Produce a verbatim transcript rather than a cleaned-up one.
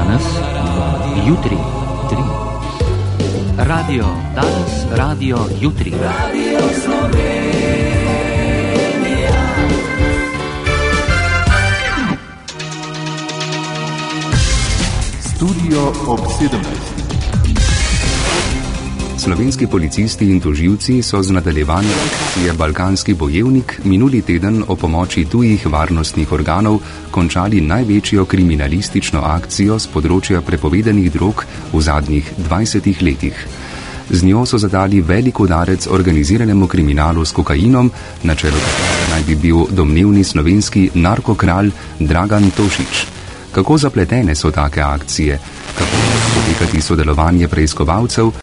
danes, jutri, tri. Radio danes, radio jutri. Radio Slovenija. Studio ob sedemnajstih. Slovenski policisti in tožilci so z nadaljevanjem akcije Balkanski bojevnik minuli teden o pomoči tujih varnostnih organov končali največjo kriminalistično akcijo z področja prepovedanih drog v zadnjih dvajsetih letih. Z njo so zadali velik udarec organiziranemu kriminalu s kokainom, na čelu katerega naj bi bil domnevni slovenski narkokralj Dragan Tošić. Kako zapletene so take akcije? Kako potekati sodelovanje preiskovalcev?